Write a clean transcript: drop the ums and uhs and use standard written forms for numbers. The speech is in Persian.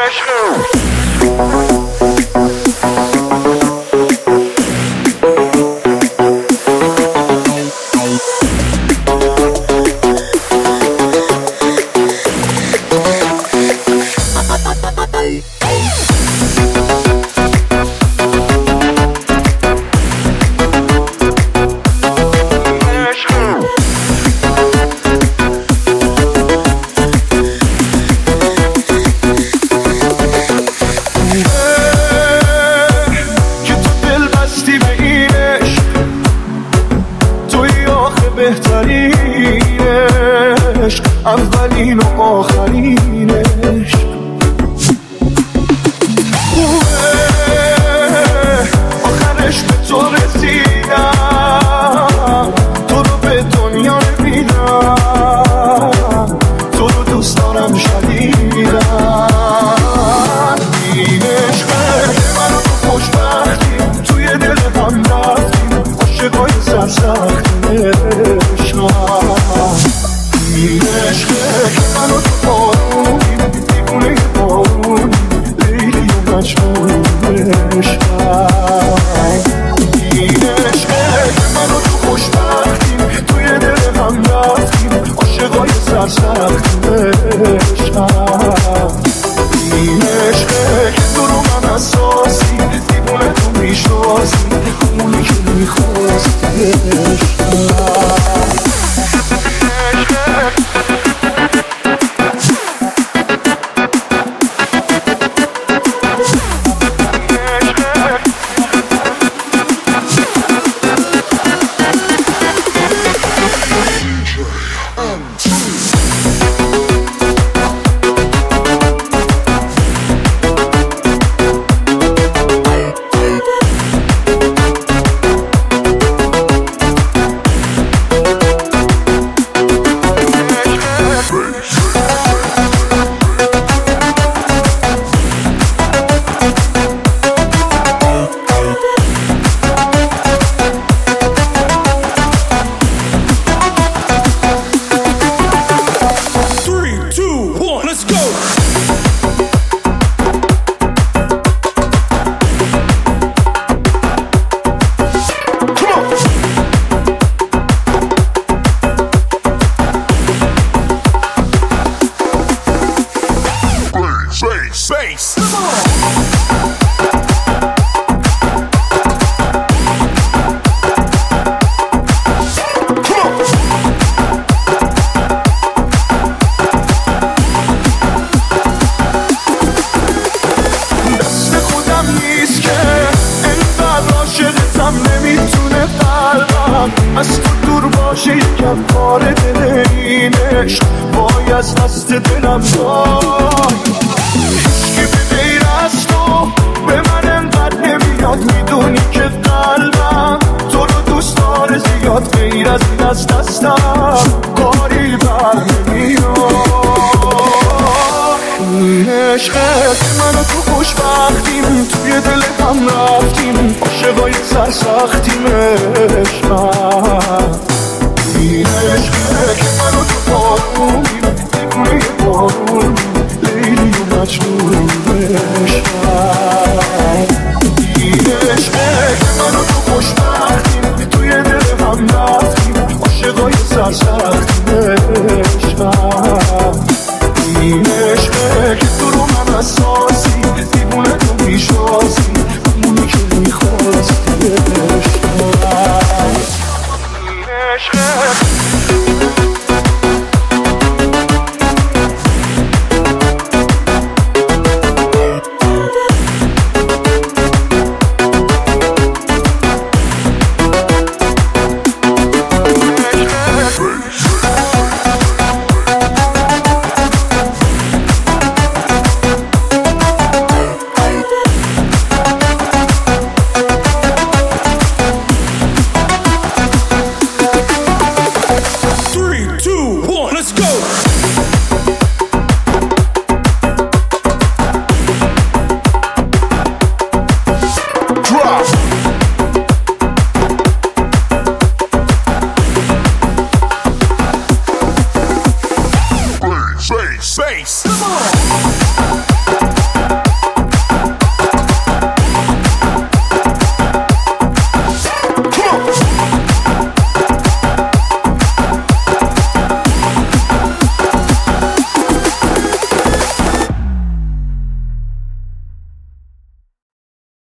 بهترینش اولین و آخرینش خوبه آخرش به تو رسیدم تو رو به دنیا نمیدم تو رو دوست دارم شدیدم این عشقه منو تو خوشبختیم توی دل هم رفتیم عاشقای سرسختیم این عشقه که منو تو بارونیم دیوونه بارونیم لیلی و مجنون عشقم این عشقه که منو تو خوشبختیم توی دل هم رفتیم عاشقای سرسختیم عشقم این عشقه که تو رو من اساسی دیوونه تو میشناسی اونی که میخواستی عشقم از تو دور باشه یکم کار دل این عشق وای از دست دلم وای هیچکی به غیر از تو به من انقدر نمیاد میدونی که قلبم تو رو دوست داره زیاد غیر از این از دستم کاری بر نمیاد این عشقه که منو تو خوشبختیم توی دل هم رفتیم عاشقای سرسختیم عشقم این عشقه که منو تو بارونیم دیوونه بارونیم لیلی و مجنون عشقم این عشقه که منو تو خوشبختیم توی دل هم رفتیم عاشقای سرسختیم